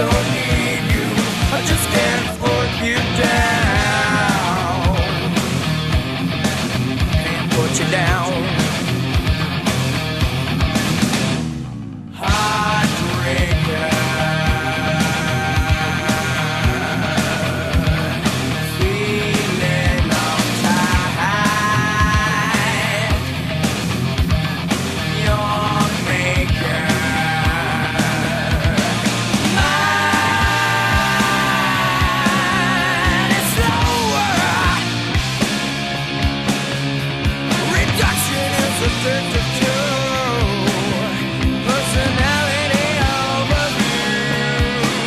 don't need you. I just can't put you down. Can't put you down. Heartbreaker, feeling uptight. Your maker. Mine is slower. Reduction is addictive too. Personality overview.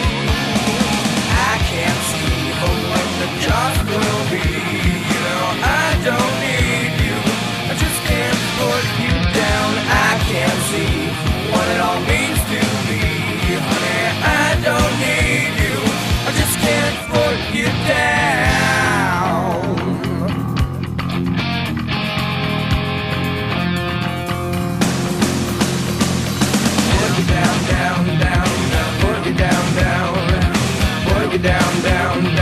I can't see what the cost will be. You know I don't need you. I just can't put you down. I can't see what it all means to me. Honey, I don't need you. I just can't put you down. Put you down, down, down, down. Put you down, down. Put you down, down,